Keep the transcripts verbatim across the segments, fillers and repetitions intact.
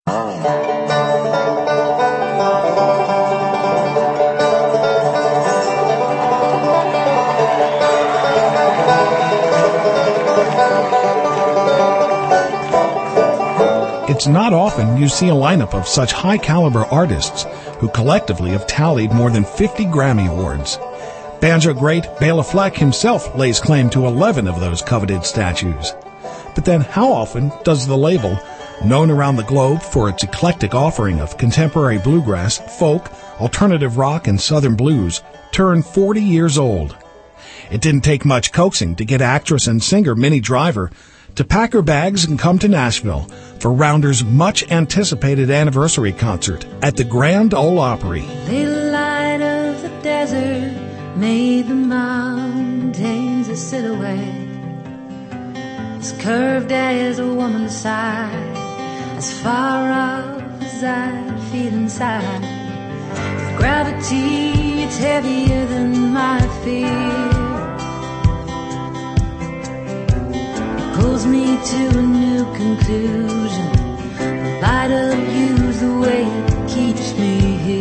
It's not often you see a lineup of such high-caliber artists who collectively have tallied more than fifty Grammy Awards. Banjo great Bela Fleck himself lays claim to eleven of those coveted statues. But then how often does the label, known around the globe for its eclectic offering of contemporary bluegrass, folk, alternative rock, and southern blues, turn forty years old? It didn't take much coaxing to get actress and singer Minnie Driver to pack her bags and come to Nashville for Rounder's much-anticipated anniversary concert at the Grand Ole Opry. The light of the desert made the mountains a silhouette, as curved as a woman's side, as far off as I feel inside. With gravity, it's heavier than my fear. Pulls me to a new conclusion. The light of you's the way it keeps me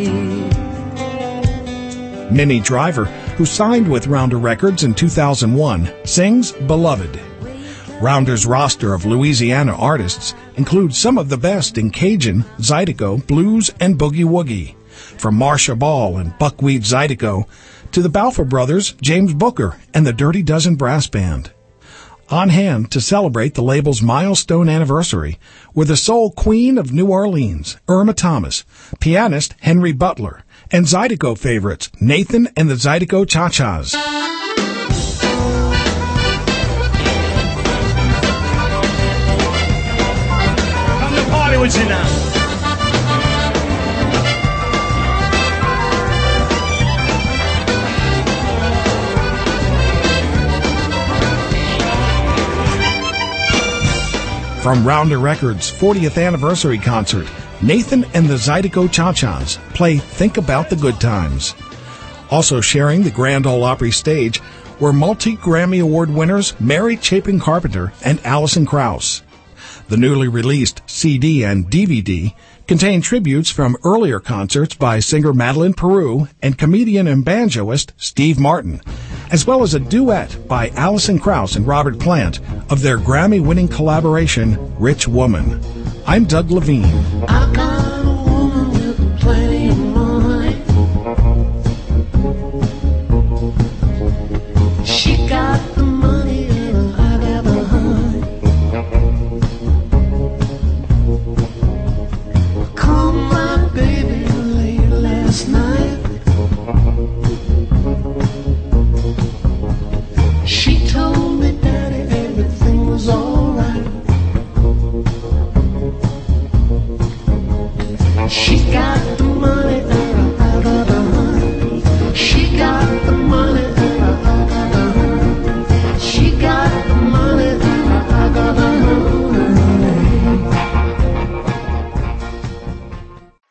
here. Minnie Driver, who signed with Rounder Records in two thousand one, sings Beloved. Rounder's roster of Louisiana artists includes some of the best in Cajun, Zydeco, blues, and boogie-woogie. From Marcia Ball and Buckwheat Zydeco to the Balfour Brothers, James Booker, and the Dirty Dozen Brass Band. On hand to celebrate the label's milestone anniversary were the soul queen of New Orleans, Irma Thomas, pianist Henry Butler, and Zydeco favorites Nathan and the Zydeco Cha-Chas. Come to party with you now. From Rounder Records' fortieth anniversary concert, Nathan and the Zydeco Cha-Chas play Think About the Good Times. Also sharing the Grand Ole Opry stage were multi-Grammy Award winners Mary Chapin Carpenter and Alison Krauss. The newly released C D and D V D contain tributes from earlier concerts by singer Madeleine Peru and comedian and banjoist Steve Martin, as well as a duet by Alison Krauss and Robert Plant of their Grammy-winning collaboration, Rich Woman. I'm Doug Levine. I got a woman with plenty of money. She got the money and I got the honey. Called my baby late last night. She told me, Daddy, everything was alright. She got the